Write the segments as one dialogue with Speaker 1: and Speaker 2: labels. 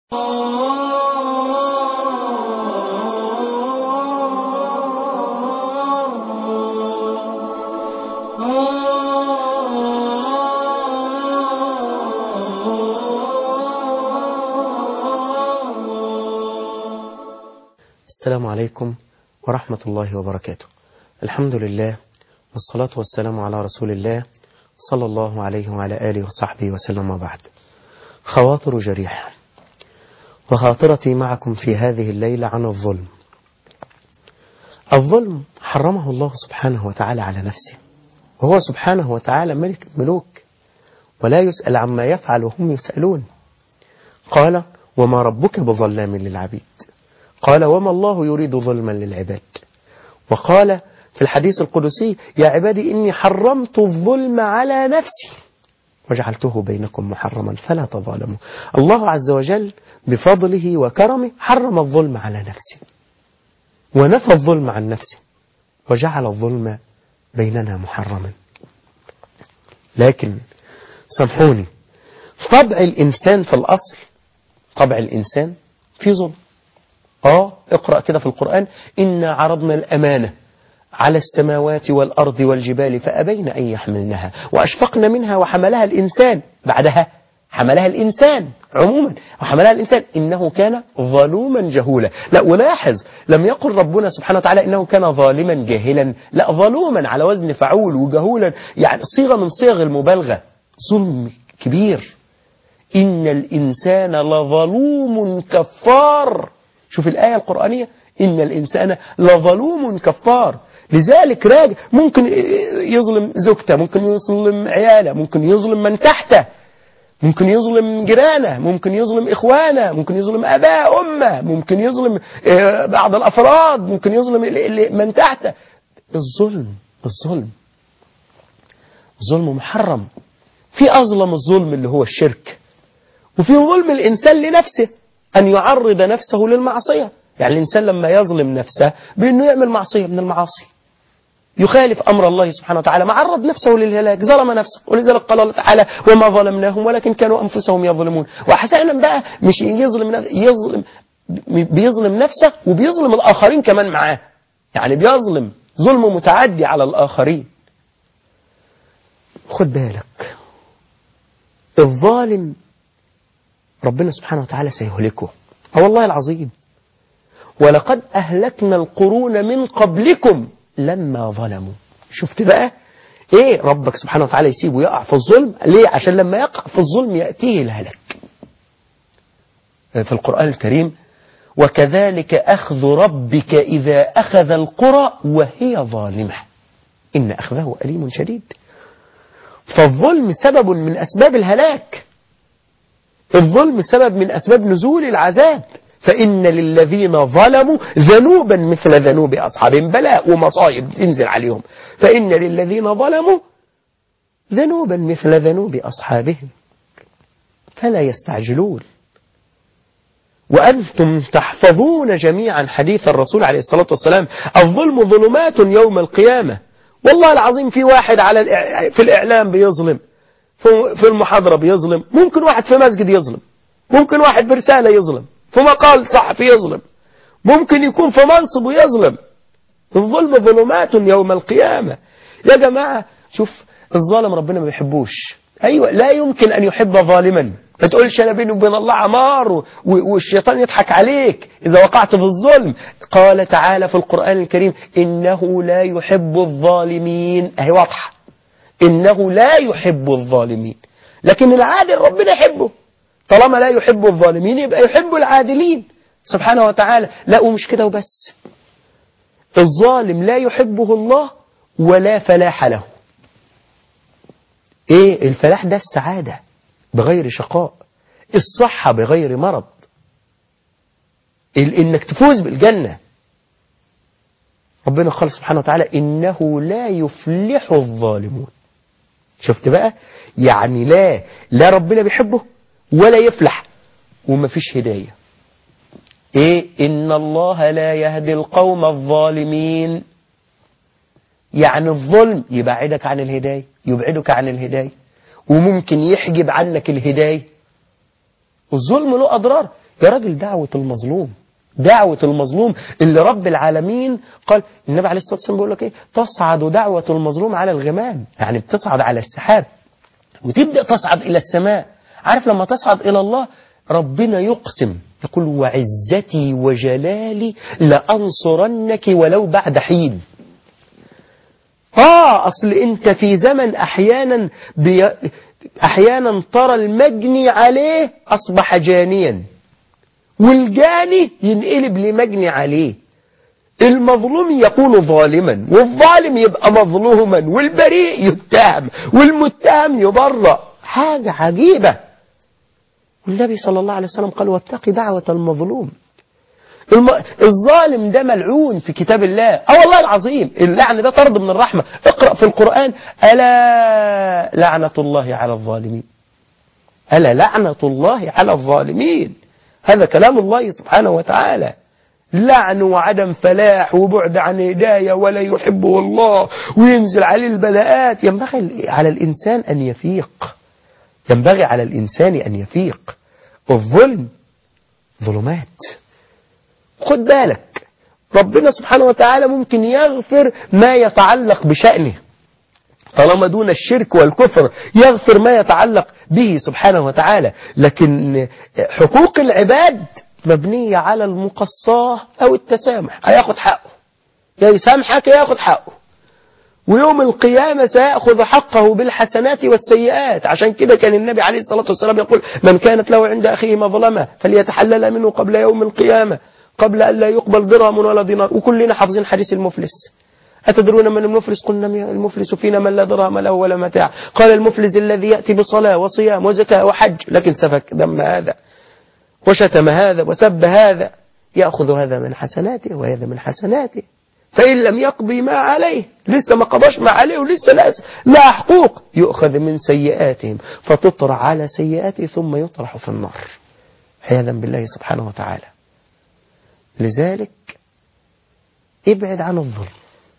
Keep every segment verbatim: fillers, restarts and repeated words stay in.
Speaker 1: السلام عليكم ورحمة الله وبركاته. الحمد لله والصلاة والسلام على رسول الله صلى الله عليه وعلى آله وصحبه وسلم وبعد. خواطر جريحة، وخاطرتي معكم في هذه الليلة عن الظلم. الظلم حرمه الله سبحانه وتعالى على نفسه، وهو سبحانه وتعالى ملك الملوك ولا يسأل عما يفعل وهم يسألون. قال: وما ربك بظلام للعبيد. قال: وما الله يريد ظلما للعباد. وقال في الحديث القدسي: يا عبادي إني حرمت الظلم على نفسي وجعلته بينكم محرما فلا تظالموا. الله عز وجل بفضله وكرمه حرم الظلم على نفسه ونفى الظلم عن نفسه وجعل الظلم بيننا محرما. لكن سامحوني، طبع الإنسان في الأصل، طبع الإنسان في ظلم. آه اقرأ كده في القرآن: إنا عرضنا الأمانة على السماوات والأرض والجبال فأبين أن يحملنها وأشفقن منها وحملها الإنسان. بعدها حملها الإنسان عموما، وحملها الإنسان إنه كان ظلوما جهولا. لا، ولاحظ لم يقل ربنا سبحانه وتعالى إنه كان ظالما جاهلا، لا، ظلوما على وزن فعول، وجهولا يعني صيغة من صيغ المبالغة، ظلم كبير. إن الإنسان لظلوم كفار. شوف الآية القرآنية: إن الإنسان لظلوم كفار. لذلك راجع ممكن يظلم زوجته، ممكن يظلم عياله، ممكن يظلم من تحته، ممكن يظلم جيرانه، ممكن يظلم إخوانه، ممكن يظلم أباه أمه، ممكن يظلم بعض الأفراد، ممكن يظلم من تحته. الظلم الظلم الظلم محرم. في أظلم الظلم اللي هو الشرك، وفي ظلم الإنسان لنفسه أن يعرض نفسه للمعصية. يعني الإنسان لما يظلم نفسه بأنه يعمل معصية من المعاصي، يخالف أمر الله سبحانه وتعالى، معرض نفسه للهلاك، ظلم نفسه. ولذلك قال الله تعالى: وما ظلمناهم ولكن كانوا أنفسهم يظلمون. وأحيانا بقى مش يظلم نفسه، يظلم بيظلم نفسه وبيظلم الآخرين كمان معاه، يعني بيظلم ظلم متعدي على الآخرين. خد بالك، الظالم ربنا سبحانه وتعالى سيهلكه. اه والله العظيم: ولقد أهلكنا القرون من قبلكم لما ظلموا. شفت بقى ايه؟ ربك سبحانه وتعالى يسيبه يقع في الظلم ليه؟ عشان لما يقع في الظلم يأتيه الهلك. في القرآن الكريم: وكذلك أخذ ربك إذا أخذ القرى وهي ظالمة إن أخذه أليم شديد. فالظلم سبب من أسباب الهلاك، الظلم سبب من أسباب نزول العذاب. فإن للذين ظلموا ذنوبا مثل ذنوب أصحابهم، بلاء ومصائب تنزل عليهم. فإن للذين ظلموا ذنوبا مثل ذنوب أصحابهم فلا يستعجلون. وأنتم تحفظون جميعا حديث الرسول عليه الصلاة والسلام: الظلم ظلمات يوم القيامة. والله العظيم في واحد على في الإعلام بيظلم، في المحاضرة بيظلم، ممكن واحد في مسجد يظلم، ممكن واحد برسالة يظلم، في مقال صحفي يظلم، ممكن يكون في منصب يظلم. الظلم ظلمات يوم القيامة. يا جماعة شوف، الظالم ربنا ما بيحبوش. أيوة، لا يمكن أن يحب ظالما. ما تقولش أنا بيني وبين الله عمار والشيطان يضحك عليك إذا وقعت في الظلم. قال تعالى في القرآن الكريم: إنه لا يحب الظالمين. أهي واضحة، إنه لا يحب الظالمين. لكن العادل ربنا يحبه. طالما لا يحب الظالمين يبقى يحب العادلين سبحانه وتعالى. لا، ومش كده وبس، الظالم لا يحبه الله ولا فلاح له. ايه الفلاح ده؟ السعادة بغير شقاء، الصحة بغير مرض، انك تفوز بالجنة. ربنا قال سبحانه وتعالى: إنه لا يفلح الظالمون. شفت بقى؟ يعني لا لا ربنا بيحبه ولا يفلح، ومفيش هداية. ايه؟ إن الله لا يهدي القوم الظالمين. يعني الظلم يبعدك عن الهداية، يبعدك عن الهداية، وممكن يحجب عنك الهداية. الظلم له أضرار، يا راجل دعوة المظلوم، دعوة المظلوم اللي رب العالمين قال، النبي عليه الصلاة والسلام بيقول لك ايه؟ تصعد دعوة المظلوم على الغمام، يعني بتصعد على السحاب وتبدأ تصعد إلى السماء. عارف لما تصعد إلى الله ربنا يقسم يقول وعزتي وجلالي لأنصرنك ولو بعد حين. آه أصل أنت في زمن أحيانا بي... أحيانا ترى المجني عليه أصبح جانيا، والجاني ينقلب لمجني عليه، المظلوم يكون ظالما والظالم يبقى مظلوما والبريء يتهم والمتهم يبرأ. حاجة عجيبة. والنبي صلى الله عليه وسلم قال واتق دعوة المظلوم. الم... الظالم ده ملعون في كتاب الله. اه والله العظيم اللعن ده طرد من الرحمة. اقرأ في القرآن ألا لعنة الله على الظالمين، ألا لعنة الله على الظالمين. هذا كلام الله سبحانه وتعالى. لعن وعدم فلاح وبعد عن هداية ولا يحبه الله وينزل عليه البلاءات. ينبغي على الإنسان أن يفيق، ينبغي على الإنسان أن يفيق. الظلم ظلمات. خد بالك ربنا سبحانه وتعالى ممكن يغفر ما يتعلق بشأنه طالما دون الشرك والكفر، يغفر ما يتعلق به سبحانه وتعالى. لكن حقوق العباد مبنية على المقصاه أو التسامح. هياخد حقه، يا يسامحك ياخد حقه، ويوم القيامة سيأخذ حقه بالحسنات والسيئات. عشان كده كان النبي عليه الصلاة والسلام يقول من كانت له عند أخيه مظلمة فليتحلل منه قبل يوم القيامة قبل أن لا يقبل درهم ولا دينار. وكلنا حافظين حديث المفلس. أتدرون من المفلس؟ قلنا المفلس فينا من لا درهم له ولا متاع. قال المفلس الذي يأتي بصلاة وصيام وزكاة وحج لكن سفك دم هذا وشتم هذا وسب هذا، يأخذ هذا من حسناته وهذا من حسناته، فإن لم يقضي ما عليه، لسه ما قضاش ما عليه ولسه لا, لا حقوق، يؤخذ من سيئاتهم فتطرح على سيئاته ثم يطرح في النار عياذا بالله سبحانه وتعالى. لذلك ابعد عن الظلم،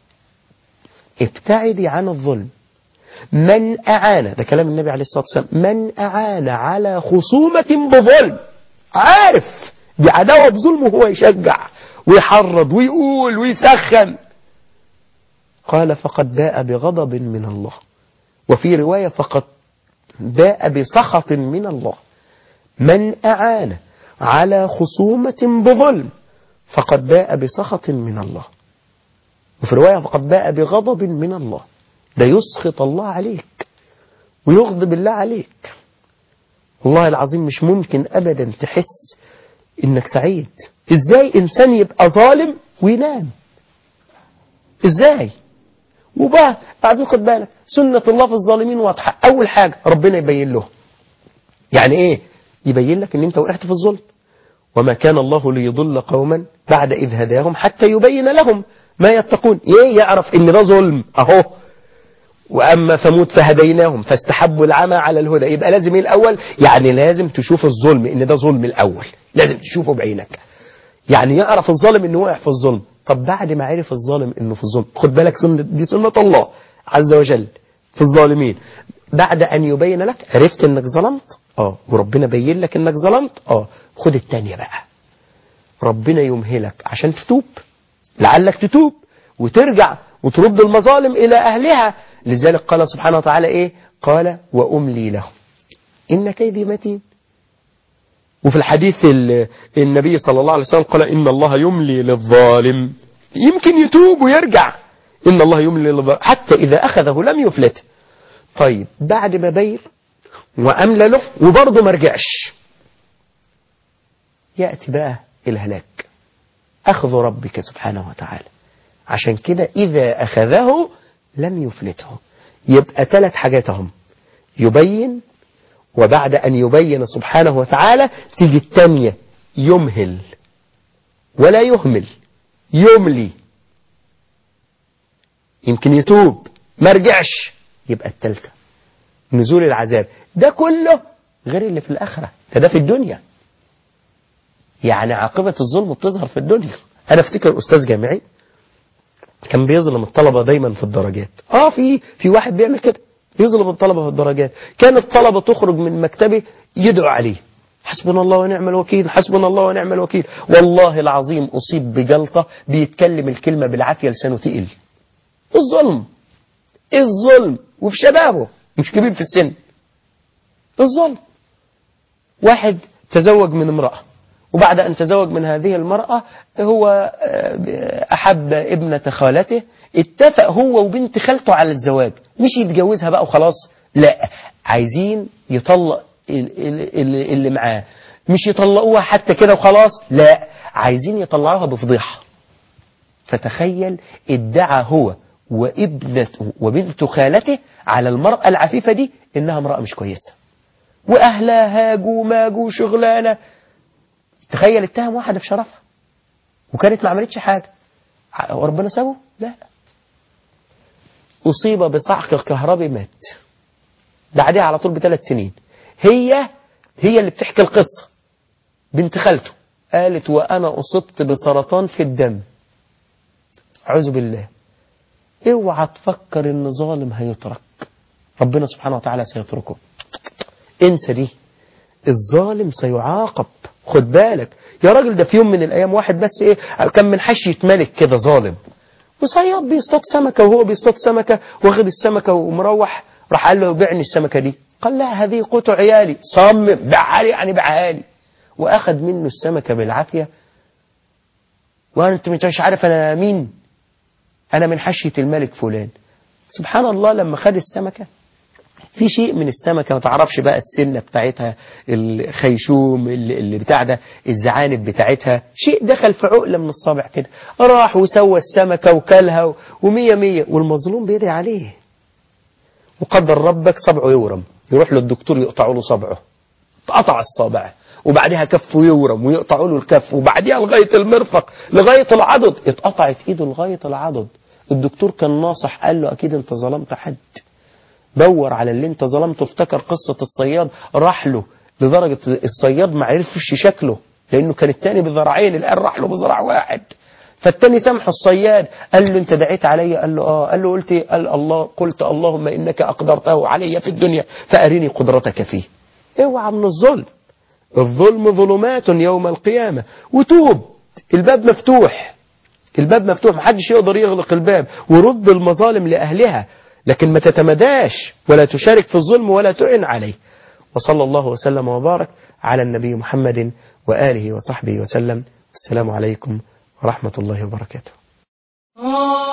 Speaker 1: ابتعدي عن الظلم. من أعان، ده كلام النبي عليه الصلاة والسلام، من أعان على خصومة بظلم، عارف دي عداوة بظلمه، هو يشجع ويحرض ويقول ويسخن، قال فقد باء بغضب من الله. وفي رواية فقد باء بسخط من الله. من أعان على خصومة بظلم فقد باء بسخط من الله. وفي رواية فقد باء بغضب من الله. ده يسخط الله عليك ويغضب الله عليك. والله العظيم مش ممكن أبدا تحس إنك سعيد. إزاي إنسان يبقى ظالم وينام؟ إزاي؟ وبقى بعد خد بالك سنة الله في الظالمين واضحة. أول حاجة ربنا يبين له. يعني إيه؟ يبين لك إن أنت وقعت في الظلم. وما كان الله ليضل قوما بعد إذ هداهم حتى يبين لهم ما يتقون. إيه يعرف إن ده ظلم أهو. وأما ثمود فهديناهم فاستحبوا العمى على الهدى. يبقى لازم إيه الأول؟ يعني لازم تشوف الظلم إن ده ظلم الأول، لازم تشوفه بعينك. يعني يعرف الظالم إنه وقع في الظلم. طب بعد ما عرف الظالم إنه في الظلم، خد بالك سنة دي سنة الله عز وجل في الظالمين. بعد أن يبين لك عرفت إنك ظلمت، آه وربنا بين لك إنك ظلمت، آه خد التانية بقى. ربنا يمهلك عشان تتوب، لعلك تتوب وترجع وترد المظالم إلى أهلها. لذلك قال سبحانه وتعالى إيه؟ قال وأملي لهم إن كيدي متين. وفي الحديث النبي صلى الله عليه وسلم قال إن الله يملي للظالم، يمكن يتوب ويرجع. إن الله يملي للظالم حتى إذا أخذه لم يفلته. طيب بعد ما بين وأملى له وبرضه ما رجعش، يأتي بقى الهلاك، أخذ ربك سبحانه وتعالى. عشان كده إذا أخذه لم يفلته. يبقى ثلاث حاجات هم: يبين، وبعد أن يبين سبحانه وتعالى تيجي الثانية يمهل ولا يهمل، يملي، يمكن يتوب ما رجعش، يبقى الثالثة نزول العذاب. ده كله غير اللي في الآخرة، ده ده في الدنيا. يعني عاقبة الظلم بتظهر في الدنيا. أنا افتكر أستاذ جامعي كان بيظلم الطلبة دايما في الدرجات. اه في في واحد بيعمل كده، يظلم الطلبة في الدرجات. كان الطلبة تخرج من مكتبه يدعو عليه، حسبنا الله ونعم الوكيل، حسبنا الله ونعم الوكيل. والله العظيم أصيب بجلطة بيتكلم الكلمة بالعافية لسانه تقل. الظلم الظلم وفي شبابه مش كبير في السن. الظلم. واحد تزوج من امرأة، وبعد أن تزوج من هذه المرأة هو أحب ابنة خالته، اتفق هو وبنت خالته على الزواج، مش يتجوزها بقى وخلاص، لا، عايزين يطلق اللي, اللي معاه، مش يطلقوها حتى كده وخلاص، لا، عايزين يطلعوها بفضيحة. فتخيل ادعى هو وابنته وبنت خالته على المرأة العفيفة دي إنها امرأة مش كويسة، وأهلها هاجوا ماجوا شغلانة. تخيل اتهم واحدة بشرفها وكانت ما عملتش حاجة، وربنا سابه؟ لا. أصيب بصعق كهربي مات بعدها على طول بثلاث سنين. هي هي اللي بتحكي القصة، بنت خالته قالت وأنا أصبت بسرطان في الدم. أعوذ بالله. اوعى تفكر إن ظالم هيترك، ربنا سبحانه وتعالى سيتركه. انسى دي، الظالم سيعاقب. خد بالك يا راجل، ده في يوم من الأيام واحد بس إيه كان من حشية ملك كده ظالم، وصياد بيصطاد سمكة، وهو بيصطاد سمكة واخد السمكة ومروح، راح قال له بيعني السمكة دي، قال لا هذه قوت عيالي. صمم بيعها لي يعني بيعها لي، واخد منه السمكة بالعافية. وانت مش عارف انا مين، انا من حشية الملك فلان. سبحان الله، لما خد السمكة في شيء من السمكة ما تعرفش بقى السنة بتاعتها، الخيشوم اللي, اللي بتاع ده، الزعانف بتاعتها، شيء دخل في عقلة من الصابع كده، راح وسوى السمكة وكلها ومية مية، والمظلوم بيدعي عليه. وقدر ربك صبعه يورم، يروح له الدكتور يقطعوا له صبعه، قطع الصابع، وبعدها كفه يورم ويقطعوا له الكف، وبعدها لغاية المرفق لغاية العضد، اتقطعت ايده لغاية العضد. الدكتور كان ناصح، قال له اكيد انت ظلمت حد، دور على اللي انت ظلمته. افتكر قصة الصياد، راح له لدرجة الصياد ما عرفش شكله لانه كان التاني بذراعين، الان راح له بذراع واحد. فالتاني سامحه الصياد، قال له انت دعيت علي؟ قال له اه. قال له قلت ايه؟ قال الله قلت اللهم انك اقدرته علي في الدنيا فارني قدرتك فيه. اوعى من الظلم، الظلم ظلمات يوم القيامة. وتوب، الباب مفتوح، الباب مفتوح، محدش يقدر يغلق الباب، ورد المظالم لأهلها، لكن ما تتمداش ولا تشارك في الظلم ولا تعن عليه. وصلى الله وسلم وبارك على النبي محمد وآله وصحبه وسلم. السلام عليكم ورحمة الله وبركاته.